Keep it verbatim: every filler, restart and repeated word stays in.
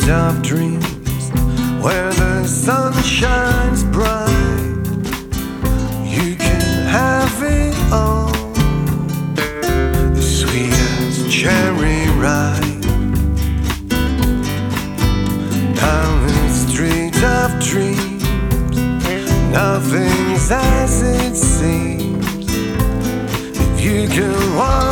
street of dreams, where the sun shines bright. You can have it all, the sweetest cherry ripe. Down the street of dreams, nothing's as it seems. If you can walk